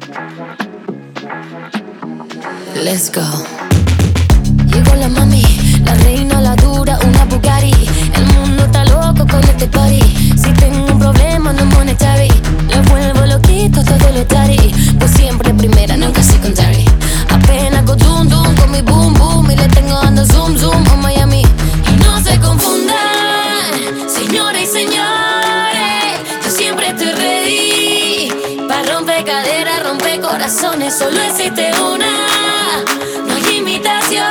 Let's go. Llegó la mami, la reina, la dura, una Bugatti. El mundo está loco con este party. Si tengo un problema no monetary, lo vuelvo loquito todo lo tari. Pues siempre primera, nunca secondary. Apenas go dum dum con mi boom boom y le tengo dando zoom zoom a Miami. Y no se confundan, señores y señores, yo siempre estoy ready pa' romper caderas, romper corazones. Solo existe una, no hay imitaciones.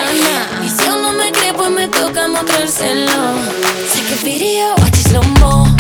Y si aún no me cree, pues me toca mostrárselo. Take a video, watch it slow mo.